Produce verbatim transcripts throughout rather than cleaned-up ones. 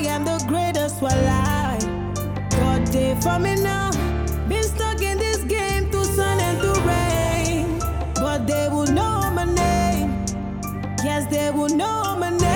am the greatest while I God day for me now. Been stuck in this game through sun and through rain, but they will know my name. Yes, they will know my name.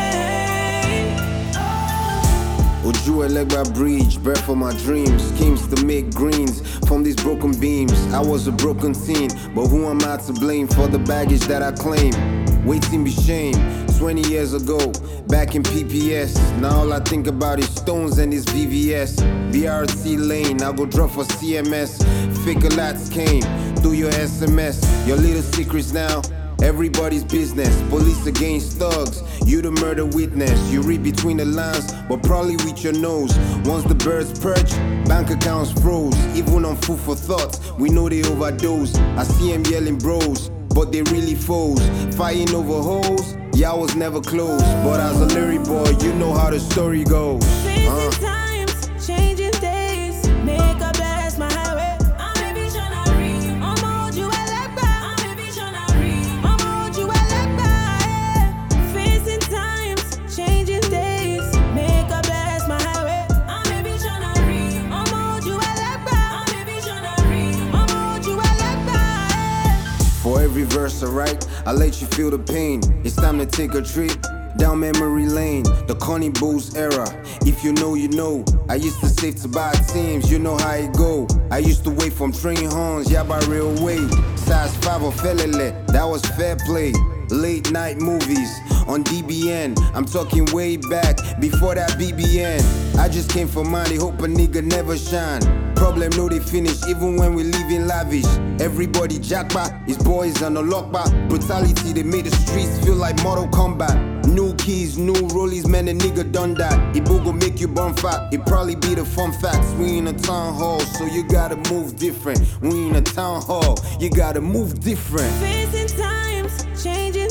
Oju Elegba Bridge, birth for my dreams. Schemes to make greens from these broken beams. I was a broken teen, but who am I to blame for the baggage that I claim? Waiting be shame. twenty years ago, back in P P S. Now all I think about is stones and this V V S. B R T lane, I go drop for C M S. Fake alerts came through your S M S. Your little secrets now, everybody's business. Police against thugs, you the murder witness. You read between the lines, but probably with your nose. Once the birds perch, bank accounts froze. Even on food for thought, we know they overdose. I see them yelling bros, but they really foes. Fighting over hoes, yeah, I was never close. But as a lyric boy, you know how the story goes. Facing Uh. times, changing days, make a bless my highway. I'm a visionary. I'ma hold you like that. I'm a visionary. I'ma hold you like that. Facing times, changing days, make a bless my highway. I'm a visionary. I'ma hold you like that. I'm a visionary. I'ma hold you like that. For every verse I write, I let you feel the pain. It's time to take a trip down memory lane, the Connie Boo's era. If you know, you know. I used to save to buy teams, you know how it go. I used to wait from train horns, yeah, by railway. Size five or Felele, that was fair play. Late night movies on D B N. I'm talking way back before that B B N. I just came for money, hope a nigga never shine. Problem no they finish even when we living lavish. Everybody jackpot, his boys on the lockback. Brutality they made the streets feel like Mortal Kombat. New keys, new rollies, man, a nigga done that. It go make you burn fat. It probably be the fun facts. We in a town hall, so you gotta move different. We in a town hall, you gotta move different. Facing times, changing